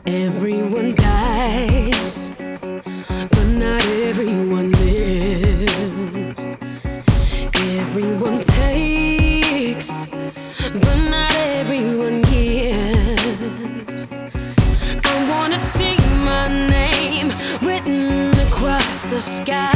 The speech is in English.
Everyone dies, but not everyone lives. Everyone takes, but not everyone gives. I wanna see my name written across the sky.